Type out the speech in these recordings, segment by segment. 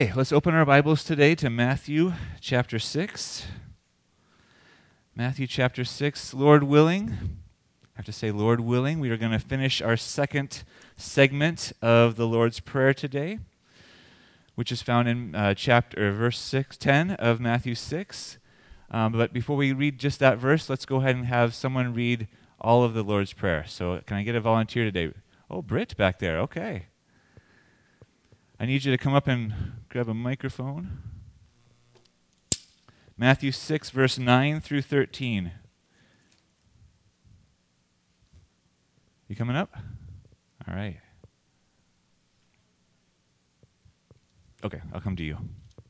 Okay, let's open our Bibles today to Matthew chapter 6. Matthew chapter 6, Lord willing. I have to say, Lord willing, we are going to finish our second segment of the Lord's Prayer today, which is found in verse 10 of Matthew 6. But before we read just that verse, let's go ahead and have someone read all of the Lord's Prayer. So can I get a volunteer today? Oh, Britt back there. Okay. I need you to come up and grab a microphone. Matthew 6, verse 9 through 13. You coming up? All right. Okay, I'll come to you.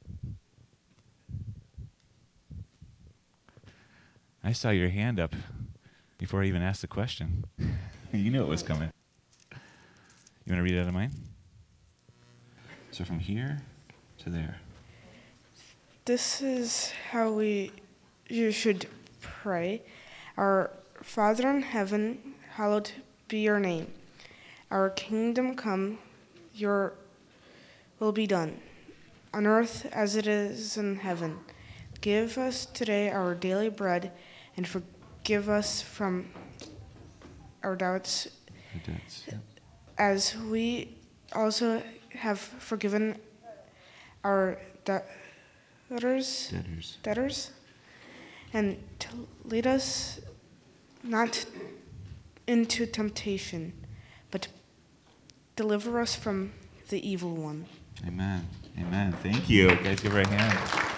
I saw your hand up before I even asked the question. You knew it was coming. You want to read it out of mine? So from here to there. This is how you should pray. Our Father in heaven, hallowed be your name. Our kingdom come, your will be done, on earth as it is in heaven. Give us today our daily bread, and forgive us from our debts, as we also have forgiven our debtors, and to lead us not into temptation, but deliver us from the evil one. Amen. Amen. Thank you. Guys, give her a hand.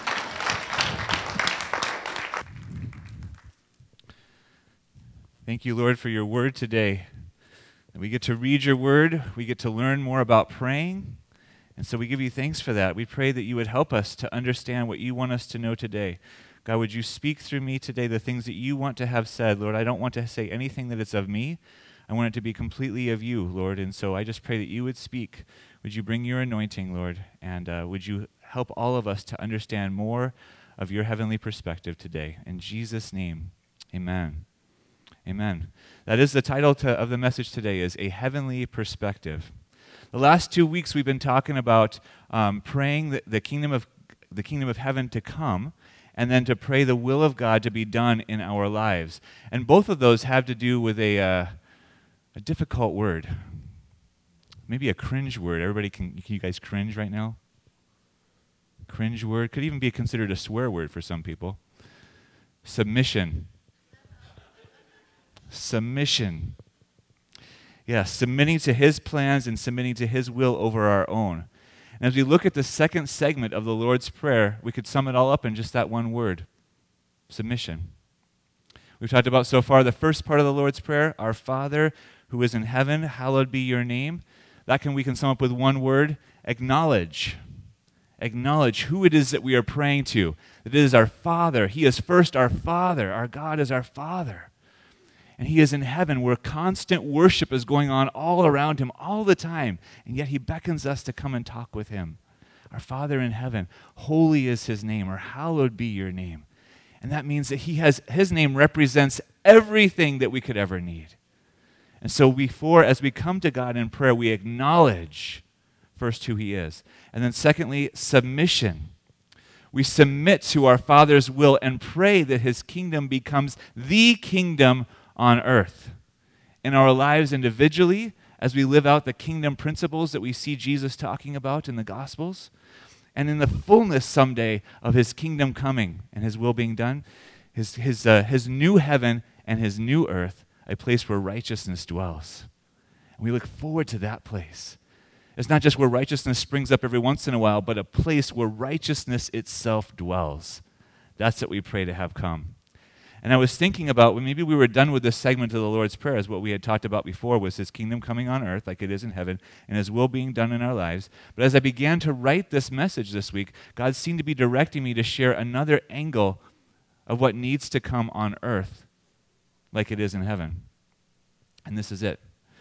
Thank you, Lord, for your word today. We get to read your word. We get to learn more about praying. And so we give you thanks for that. We pray that you would help us to understand what you want us to know today. God, would you speak through me today the things that you want to have said? Lord, I don't want to say anything that is of me. I want it to be completely of you, Lord. And so I just pray that you would speak. Would you bring your anointing, Lord? And would you help all of us to understand more of your heavenly perspective today? In Jesus' name, amen. Amen. That is the title of the message today, is A Heavenly Perspective. The last 2 weeks we've been talking about praying the kingdom of heaven to come, and then to pray the will of God to be done in our lives. And both of those have to do with a difficult word, maybe a cringe word. Everybody, can you guys cringe right now? Cringe word could even be considered a swear word for some people. Submission. Submission. Yeah, submitting to his plans and submitting to his will over our own. And as we look at the second segment of the Lord's Prayer, we could sum it all up in just that one word: submission. We've talked about so far the first part of the Lord's Prayer, our Father who is in heaven, hallowed be your name. We can sum up with one word: acknowledge. Acknowledge who it is that we are praying to. That it is our Father. He is first our Father. Our God is our Father. And he is in heaven where constant worship is going on all around him all the time. And yet he beckons us to come and talk with him. Our Father in heaven, holy is his name, or hallowed be your name. And that means that his name represents everything that we could ever need. And so as we come to God in prayer, we acknowledge first who he is. And then secondly, submission. We submit to our Father's will and pray that his kingdom becomes the kingdom on earth, in our lives individually, as we live out the kingdom principles that we see Jesus talking about in the Gospels, and in the fullness someday of his kingdom coming and his will being done, his new heaven and his new earth, a place where righteousness dwells. And we look forward to that place. It's not just where righteousness springs up every once in a while, but a place where righteousness itself dwells. That's what we pray to have come. And I was thinking about, maybe we were done with this segment of the Lord's Prayer, as what we had talked about before was his kingdom coming on earth like it is in heaven, and his will being done in our lives. But as I began to write this message this week, God seemed to be directing me to share another angle of what needs to come on earth like it is in heaven. And this is it.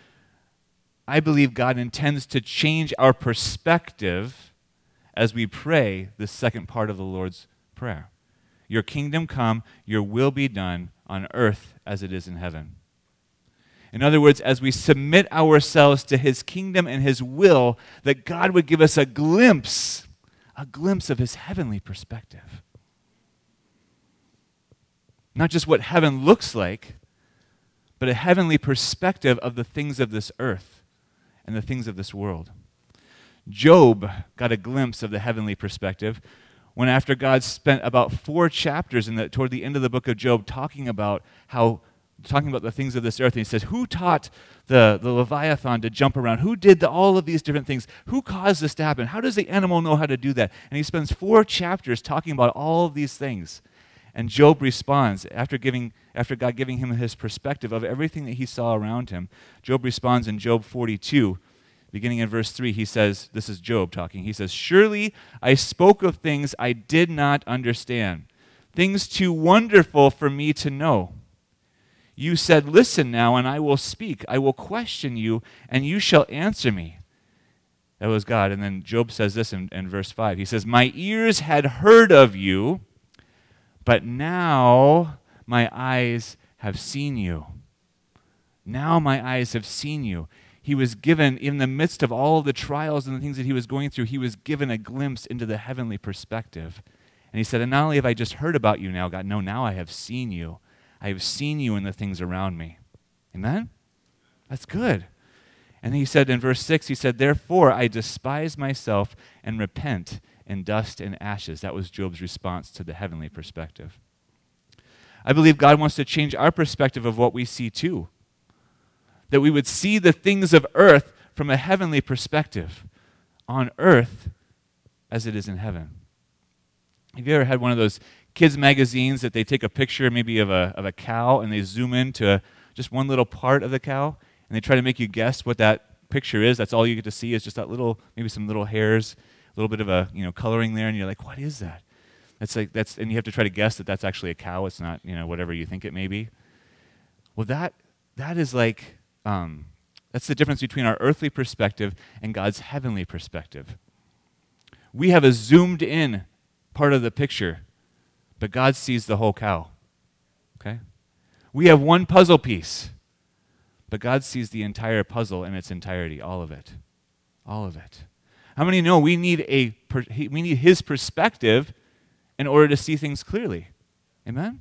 I believe God intends to change our perspective as we pray the second part of the Lord's Prayer. Your kingdom come, your will be done on earth as it is in heaven. In other words, as we submit ourselves to his kingdom and his will, that God would give us a glimpse a glimpse of his heavenly perspective. Not just what heaven looks like, but a heavenly perspective of the things of this earth and the things of this world. Job got a glimpse of the heavenly perspective when, after God spent about 4 chapters toward the end of the book of Job talking about the things of this earth, and he says, who taught the Leviathan to jump around? Who did all of these different things? Who caused this to happen? How does the animal know how to do that? And he spends 4 chapters talking about all of these things. And Job responds, after God giving him his perspective of everything that he saw around him. Job responds in Job 42, beginning in verse 3. He says, this is Job talking. He says, surely I spoke of things I did not understand, things too wonderful for me to know. You said, listen now, and I will speak. I will question you, and you shall answer me. That was God. And then Job says this in verse 5. He says, my ears had heard of you, but now my eyes have seen you. Now my eyes have seen you. He was given, in the midst of all of the trials and the things that he was going through, he was given a glimpse into the heavenly perspective. And he said, and not only have I just heard about you now, God, no, now I have seen you. I have seen you in the things around me. Amen? That's good. And he said in verse 6, he said, therefore I despise myself and repent in dust and ashes. That was Job's response to the heavenly perspective. I believe God wants to change our perspective of what we see too. That we would see the things of earth from a heavenly perspective, on earth as it is in heaven. Have you ever had one of those kids' magazines that they take a picture maybe of a cow and they zoom in to just one little part of the cow and they try to make you guess what that picture is? That's all you get to see is just that little, maybe some little hairs, a little bit of a coloring there, and you're like, what is that? And you have to try to guess that that's actually a cow. It's not whatever you think it may be. Well, that is like that's the difference between our earthly perspective and God's heavenly perspective. We have a zoomed in part of the picture, but God sees the whole cow. Okay? We have one puzzle piece, but God sees the entire puzzle in its entirety, all of it. All of it. How many know we need his perspective in order to see things clearly? Amen?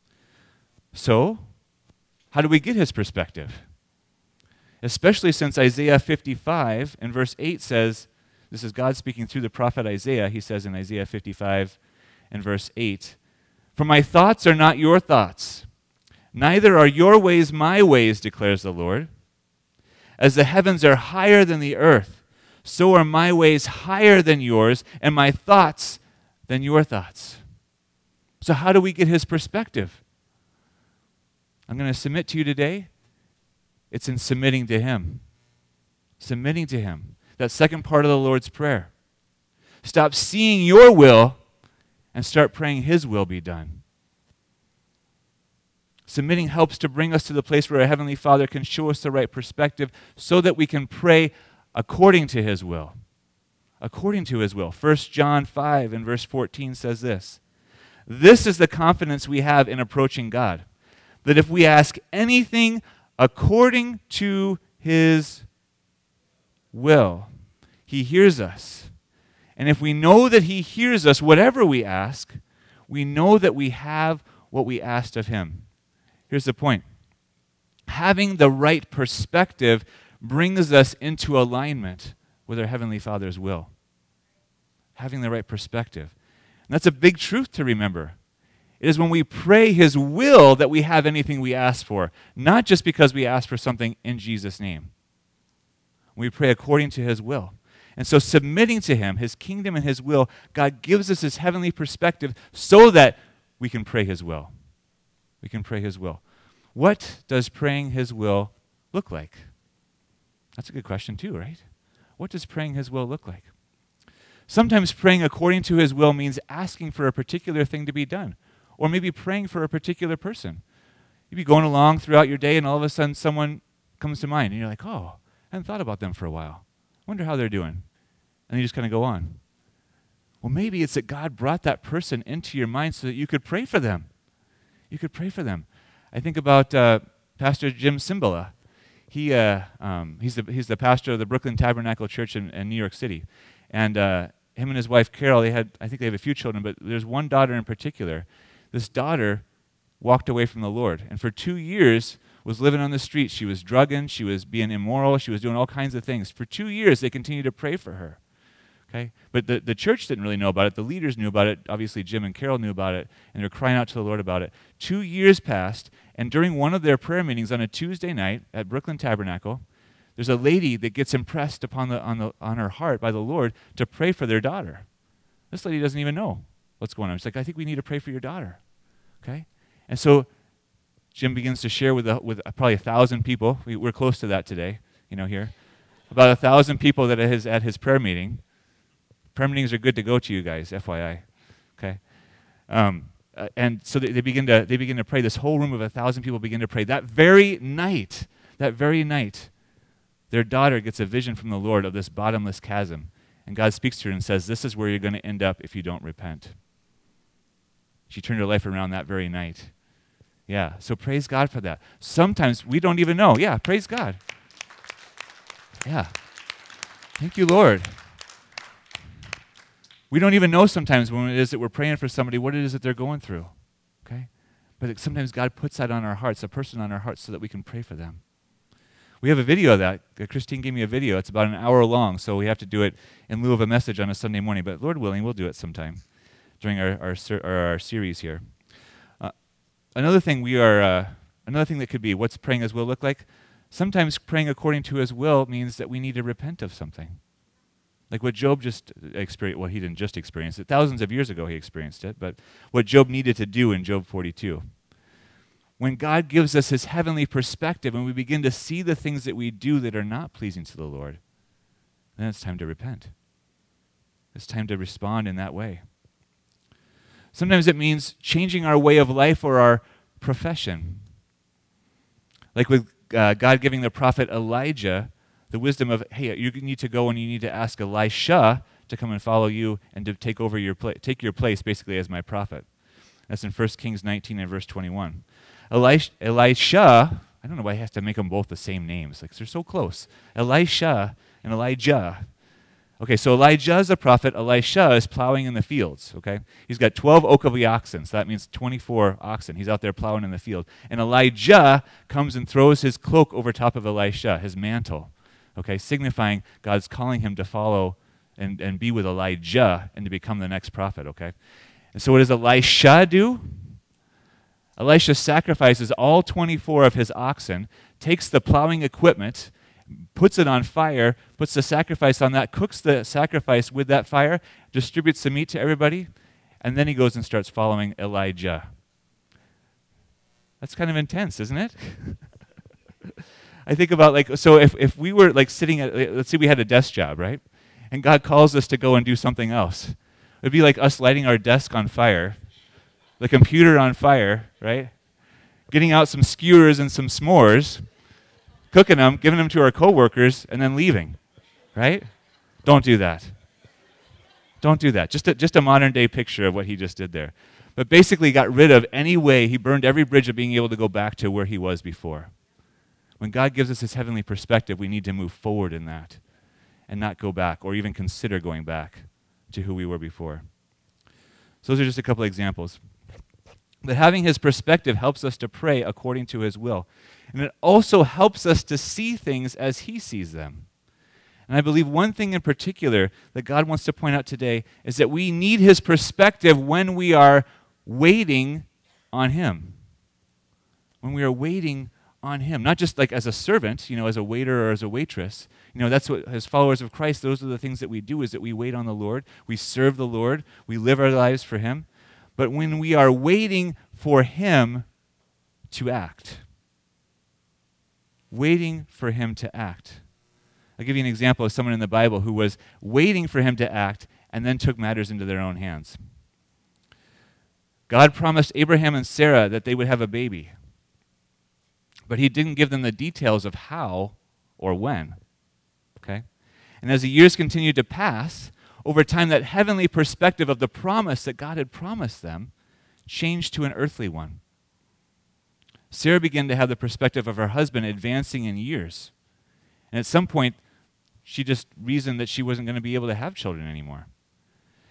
So, how do we get his perspective? Especially since Isaiah 55 and verse 8 says, this is God speaking through the prophet Isaiah. He says in Isaiah 55 and verse 8, for my thoughts are not your thoughts, neither are your ways my ways, declares the Lord. As the heavens are higher than the earth, so are my ways higher than yours, and my thoughts than your thoughts. So how do we get his perspective? I'm going to submit to you today. It's in submitting to him. Submitting to him. That second part of the Lord's Prayer. Stop seeing your will and start praying his will be done. Submitting helps to bring us to the place where our Heavenly Father can show us the right perspective so that we can pray according to his will. According to his will. 1 John 5 and verse 14 says this. This is the confidence we have in approaching God, that if we ask anything according to his will, he hears us. And if we know that he hears us, whatever we ask, we know that we have what we asked of him. Here's the point. Having the right perspective brings us into alignment with our Heavenly Father's will. Having the right perspective. And that's a big truth to remember. It is when we pray his will that we have anything we ask for, not just because we ask for something in Jesus' name. We pray according to his will. And so submitting to him, his kingdom and his will, God gives us his heavenly perspective so that we can pray his will. We can pray his will. What does praying his will look like? That's a good question too, right? What does praying his will look like? Sometimes praying according to his will means asking for a particular thing to be done, or maybe praying for a particular person. You'd be going along throughout your day and all of a sudden someone comes to mind and you're like, oh, I hadn't thought about them for a while. I wonder how they're doing. And you just kind of go on. Well, maybe it's that God brought that person into your mind so that you could pray for them. You could pray for them. I think about Pastor Jim Cymbala. He's the pastor of the Brooklyn Tabernacle Church in New York City. And him and his wife Carol, I think they have a few children, but there's one daughter in particular. This daughter walked away from the Lord, and for 2 years was living on the streets. She was drugging, she was being immoral, she was doing all kinds of things. For 2 years, they continued to pray for her. Okay? But the church didn't really know about it. The leaders knew about it. Obviously, Jim and Carol knew about it, and they're crying out to the Lord about it. 2 years passed, and during one of their prayer meetings on a Tuesday night at Brooklyn Tabernacle, there's a lady that gets impressed on her heart by the Lord to pray for their daughter. This lady doesn't even know what's going on. She's like, I think we need to pray for your daughter. Okay? And so Jim begins to share with probably 1,000 people. We're close to that today, here. About 1,000 people that is at his prayer meeting. Prayer meetings are good to go to, you guys, FYI. Okay? And so they begin to pray. This whole room of 1,000 people begin to pray. That very night, their daughter gets a vision from the Lord of this bottomless chasm. And God speaks to her and says, this is where you're going to end up if you don't repent. She turned her life around that very night. Yeah, so praise God for that. Sometimes we don't even know. Yeah, praise God. Yeah. Thank you, Lord. We don't even know sometimes when it is that we're praying for somebody, what it is that they're going through. Okay? But sometimes God puts that on our hearts, a person on our hearts, so that we can pray for them. We have a video of that. Christine gave me a video. It's about an hour long, so we have to do it in lieu of a message on a Sunday morning. But Lord willing, we'll do it sometime during our series here. Another thing that could be, what's praying His will look like? Sometimes praying according to His will means that we need to repent of something. Like what Job just experienced. Well, he didn't just experience it. Thousands of years ago he experienced it. But what Job needed to do in Job 42. When God gives us His heavenly perspective and we begin to see the things that we do that are not pleasing to the Lord, then it's time to repent. It's time to respond in that way. Sometimes it means changing our way of life or our profession. Like with God giving the prophet Elijah the wisdom of, hey, you need to go and you need to ask Elisha to come and follow you and to take over take your place basically as my prophet. That's in 1 Kings 19 and verse 21. Elisha, I don't know why I have to make them both the same names. Like they're so close. Elisha and Elijah. Okay, so Elijah is a prophet. Elisha is plowing in the fields, okay? He's got 12 yoke of the oxen, so that means 24 oxen. He's out there plowing in the field. And Elijah comes and throws his cloak over top of Elisha, his mantle, okay, signifying God's calling him to follow and be with Elijah and to become the next prophet, okay? And so what does Elisha do? Elisha sacrifices all 24 of his oxen, takes the plowing equipment, puts it on fire, puts the sacrifice on that, cooks the sacrifice with that fire, distributes the meat to everybody, and then he goes and starts following Elijah. That's kind of intense, isn't it? I think about so if we were sitting at, let's say we had a desk job, right? And God calls us to go and do something else. It'd be like us lighting our desk on fire, the computer on fire, right? Getting out some skewers and some s'mores, cooking them, giving them to our coworkers, and then leaving, right? Don't do that. Don't do that. Just a modern day picture of what he just did there. But basically he got rid of any way, he burned every bridge of being able to go back to where he was before. When God gives us His heavenly perspective, we need to move forward in that and not go back or even consider going back to who we were before. So those are just a couple of examples. But having His perspective helps us to pray according to His will. And it also helps us to see things as He sees them. And I believe one thing in particular that God wants to point out today is that we need His perspective when we are waiting on Him. When we are waiting on Him. Not just like as a servant, as a waiter or as a waitress. That's what, as followers of Christ, those are the things that we do, is that we wait on the Lord, we serve the Lord, we live our lives for Him. But when we are waiting for Him to act, waiting for Him to act. I'll give you an example of someone in the Bible who was waiting for Him to act and then took matters into their own hands. God promised Abraham and Sarah that they would have a baby, but He didn't give them the details of how or when. Okay? And as the years continued to pass, over time that heavenly perspective of the promise that God had promised them changed to an earthly one. Sarah began to have the perspective of her husband advancing in years. And at some point, she just reasoned that she wasn't going to be able to have children anymore.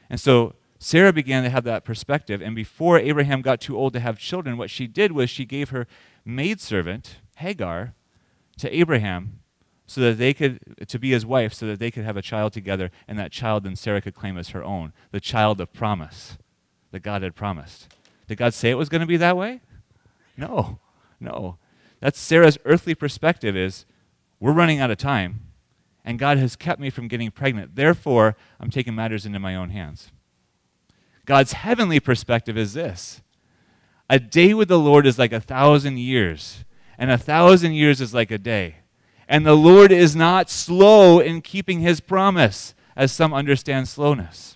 And so Sarah began to have that perspective, and before Abraham got too old to have children, what she did was she gave her maidservant, Hagar, to Abraham so that they could, to be his wife, so that they could have a child together, and that child then Sarah could claim as her own, the child of promise that God had promised. Did God say it was going to be that way? No. That's Sarah's earthly perspective is, we're running out of time, and God has kept me from getting pregnant. Therefore, I'm taking matters into my own hands. God's heavenly perspective is this: a day with the Lord is like 1,000 years, and 1,000 years is like a day. And the Lord is not slow in keeping his promise, as some understand slowness.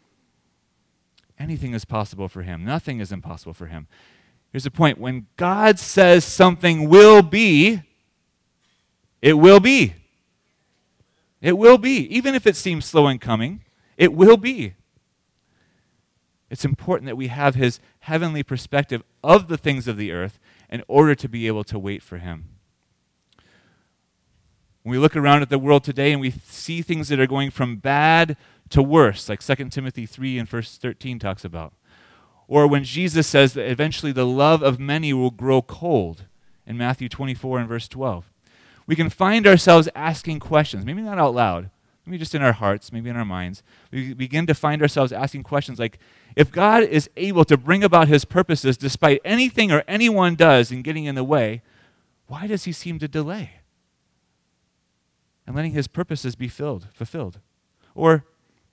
Anything is possible for him. Nothing is impossible for him. Here's the point. When God says something will be, it will be. It will be. Even if it seems slow in coming, it will be. It's important that we have his heavenly perspective of the things of the earth in order to be able to wait for him. When we look around at the world today and we see things that are going from bad to worse, like 2 Timothy 3 and verse 13 talks about, or when Jesus says that eventually the love of many will grow cold in Matthew 24 and verse 12, we can find ourselves asking questions, maybe not out loud, maybe just in our hearts, maybe in our minds. We begin to find ourselves asking questions like, if God is able to bring about his purposes despite anything or anyone does in getting in the way, why does he seem to delay and letting his purposes be fulfilled? Or,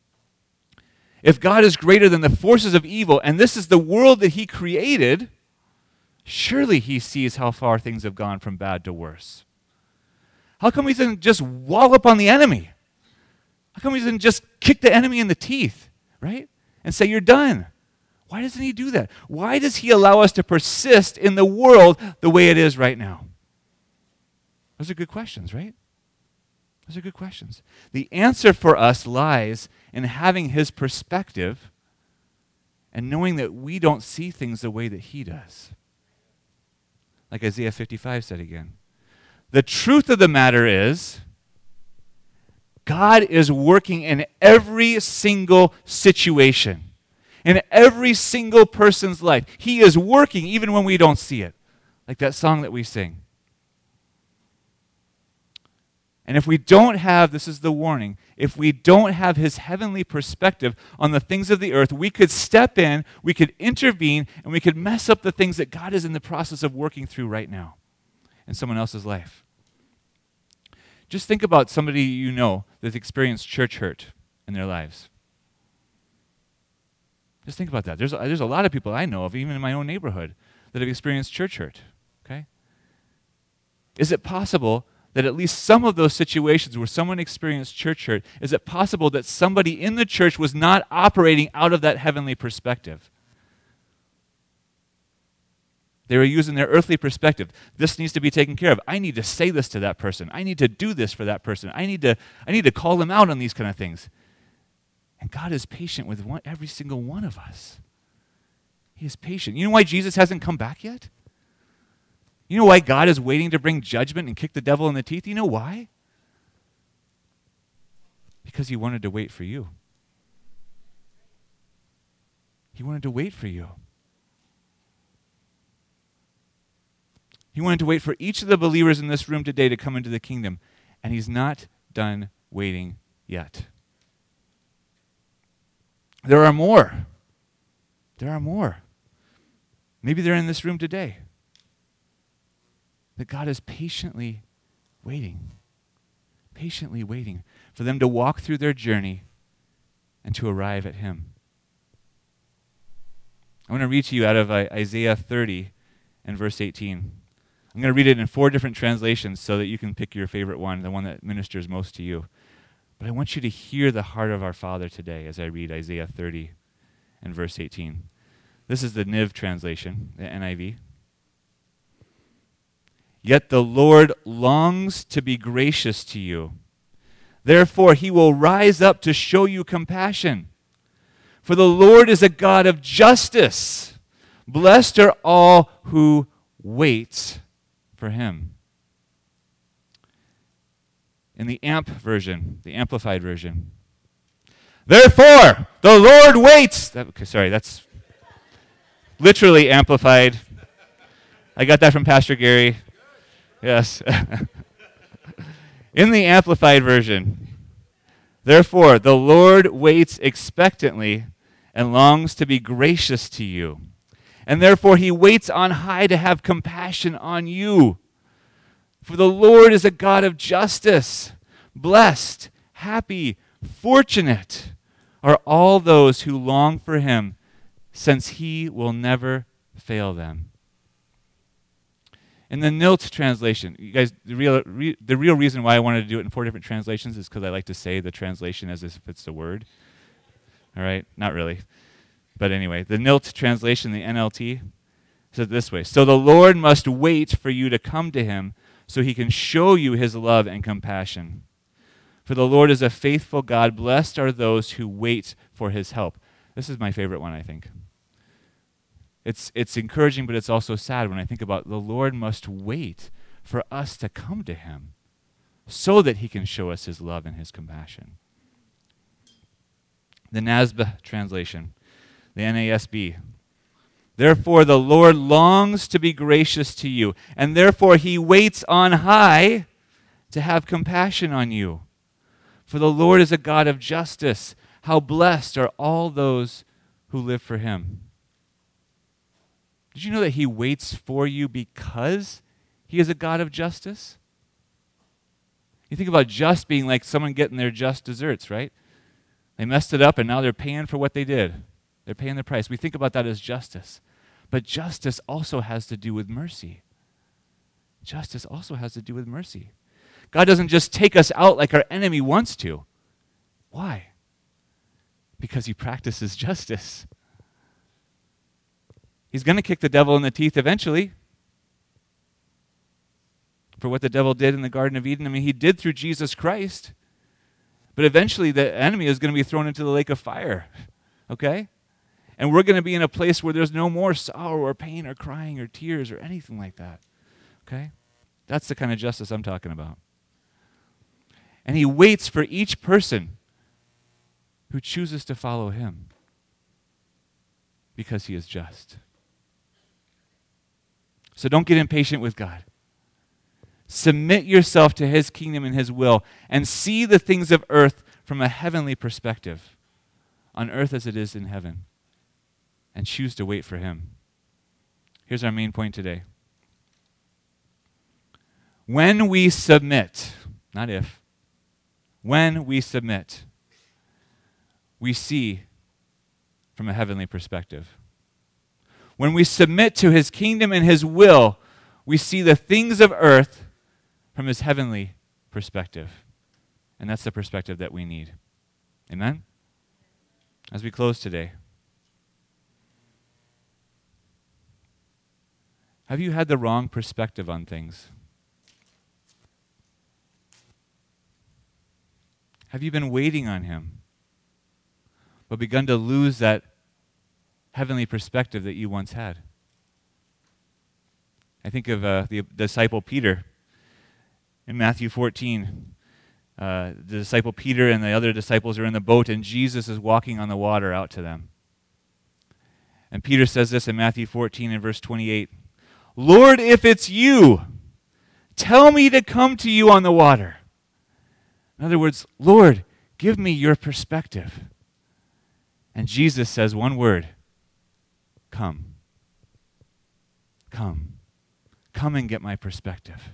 if God is greater than the forces of evil, and this is the world that he created, surely he sees how far things have gone from bad to worse. How come he doesn't just wallop on the enemy? How come he doesn't just kick the enemy in the teeth, right? And say, you're done. Why doesn't he do that? Why does he allow us to persist in the world the way it is right now? Those are good questions, right? Those are good questions. The answer for us lies in having his perspective and knowing that we don't see things the way that he does. Like Isaiah 55 said again. The truth of the matter is, God is working in every single situation, in every single person's life. He is working even when we don't see it, like that song that we sing. And if we don't have, this is the warning, if we don't have his heavenly perspective on the things of the earth, we could step in, we could intervene, and we could mess up the things that God is in the process of working through right now in someone else's life. Just think about somebody you know that's experienced church hurt in their lives. Just think about that. There's a lot of people I know of, even in my own neighborhood, that have experienced church hurt. Okay? Is it possible that at least some of those situations where someone experienced church hurt, is it possible that somebody in the church was not operating out of that heavenly perspective? They were using their earthly perspective. This needs to be taken care of. I need to say this to that person. I need to do this for that person. I need to call them out on these kind of things. And God is patient with every single one of us. He is patient. You know why Jesus hasn't come back yet? You know why God is waiting to bring judgment and kick the devil in the teeth? You know why? Because he wanted to wait for you. He wanted to wait for you. He wanted to wait for each of the believers in this room today to come into the kingdom, and he's not done waiting yet. There are more. There are more. Maybe they're in this room today. That God is patiently waiting for them to walk through their journey and to arrive at him. I want to read to you out of Isaiah 30 and verse 18. I'm going to read it in 4 different translations so that you can pick your favorite one, the one that ministers most to you. But I want you to hear the heart of our Father today as I read Isaiah 30 and verse 18. This is the NIV translation, the NIV. Yet the Lord longs to be gracious to you. Therefore, he will rise up to show you compassion. For the Lord is a God of justice. Blessed are all who wait for him. In the AMP version, the Amplified version, Therefore, the Lord waits. That's literally amplified. I got that from Pastor Gary. Yes. In the amplified version, therefore, the Lord waits expectantly and longs to be gracious to you. And therefore, he waits on high to have compassion on you. For the Lord is a God of justice. Blessed, happy, fortunate are all those who long for him, since he will never fail them. In the Nilt translation, you guys, the real reason why I wanted to do it in 4 different translations is because I like to say the translation as if it's the word. All right? Not really. But anyway, the Nilt translation, the NLT, says it this way. So the Lord must wait for you to come to him so he can show you his love and compassion. For the Lord is a faithful God. Blessed are those who wait for his help. This is my favorite one, I think. It's encouraging, but it's also sad when I think about the Lord must wait for us to come to him so that he can show us his love and his compassion. The NASB translation, the NASB. Therefore, the Lord longs to be gracious to you, and therefore he waits on high to have compassion on you. For the Lord is a God of justice. How blessed are all those who live for him. Did you know that he waits for you because he is a God of justice? You think about just being like someone getting their just desserts, right? They messed it up and now they're paying for what they did. They're paying the price. We think about that as justice. But justice also has to do with mercy. Justice also has to do with mercy. God doesn't just take us out like our enemy wants to. Why? Because he practices justice. He's going to kick the devil in the teeth eventually for what the devil did in the Garden of Eden. I mean, he did through Jesus Christ. But eventually the enemy is going to be thrown into the lake of fire. Okay? And we're going to be in a place where there's no more sorrow or pain or crying or tears or anything like that. Okay? That's the kind of justice I'm talking about. And he waits for each person who chooses to follow him because he is just. So don't get impatient with God. Submit yourself to his kingdom and his will and see the things of earth from a heavenly perspective, on earth as it is in heaven, and choose to wait for him. Here's our main point today. When we submit, not if, when we submit, we see from a heavenly perspective. When we submit to his kingdom and his will, we see the things of earth from his heavenly perspective. And that's the perspective that we need. Amen? As we close today, have you had the wrong perspective on things? Have you been waiting on him, but begun to lose that heavenly perspective that you once had? I think of the disciple Peter in Matthew 14. The disciple Peter and the other disciples are in the boat, and Jesus is walking on the water out to them. And Peter says this in Matthew 14 and verse 28. Lord, if it's you, tell me to come to you on the water. In other words, Lord, give me your perspective. And Jesus says one word, come. Come. Come and get my perspective.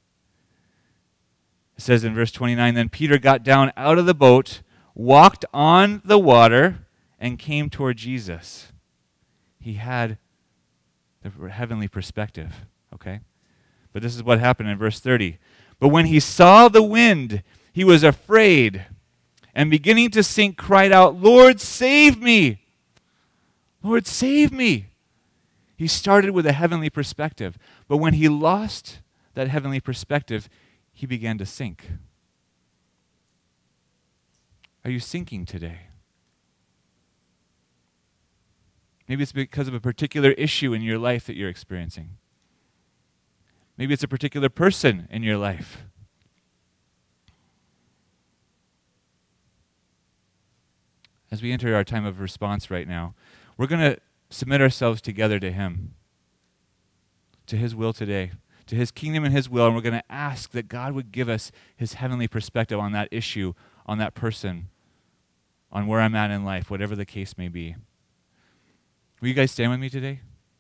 It says in verse 29, then Peter got down out of the boat, walked on the water, and came toward Jesus. He had the heavenly perspective, okay? But this is what happened in verse 30. But when he saw the wind, he was afraid, and beginning to sink, cried out, Lord, save me! Lord, save me! He started with a heavenly perspective, but when he lost that heavenly perspective, he began to sink. Are you sinking today? Maybe it's because of a particular issue in your life that you're experiencing. Maybe it's a particular person in your life. as we enter our time of response right now, we're going to submit ourselves together to him, to his will today, to his kingdom and his will, and we're going to ask that God would give us his heavenly perspective on that issue, on that person, on where I'm at in life, whatever the case may be. Will you guys stand with me today?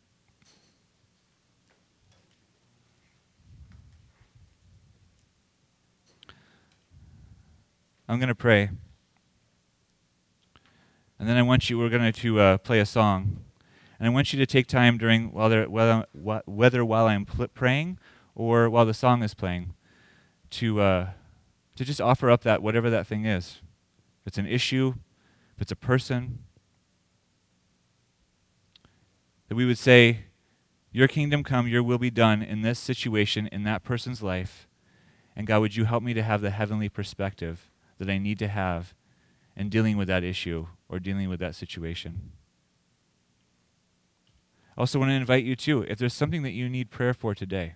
I'm going to pray. And then we're going to play a song. And I want you to take time during, whether while I'm praying or while the song is playing, to just offer up that, whatever that thing is. If it's an issue, if it's a person, that we would say, your kingdom come, your will be done in this situation, in that person's life. And God, would you help me to have the heavenly perspective that I need to have in dealing with that issue or dealing with that situation. I also want to invite you too, if there's something that you need prayer for today,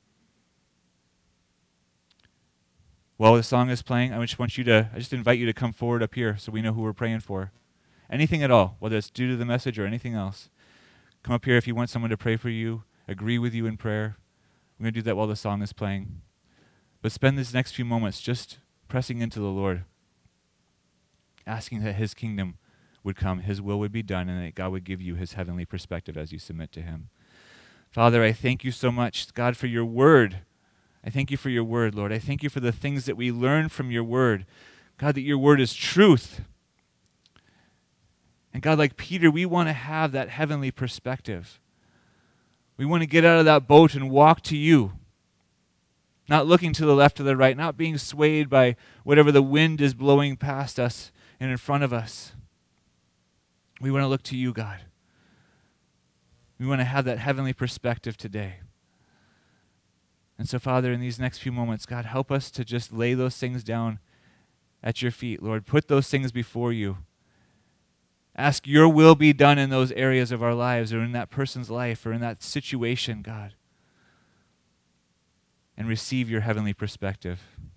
while the song is playing, I just invite you to come forward up here so we know who we're praying for. Anything at all, whether it's due to the message or anything else. Come up here if you want someone to pray for you, agree with you in prayer. We're going to do that while the song is playing. But spend these next few moments just pressing into the Lord, asking that his kingdom would come, his will would be done, and that God would give you his heavenly perspective as you submit to him. Father, I thank you so much, God, for your word. I thank you for your word, Lord. I thank you for the things that we learn from your word. God, that your word is truth. And God, like Peter, we want to have that heavenly perspective. We want to get out of that boat and walk to you, not looking to the left or the right, not being swayed by whatever the wind is blowing past us and in front of us. We want to look to you, God. We want to have that heavenly perspective today. And so, Father, in these next few moments, God, help us to just lay those things down at your feet, Lord. Put those things before you. Ask your will be done in those areas of our lives or in that person's life or in that situation, God. And receive your heavenly perspective.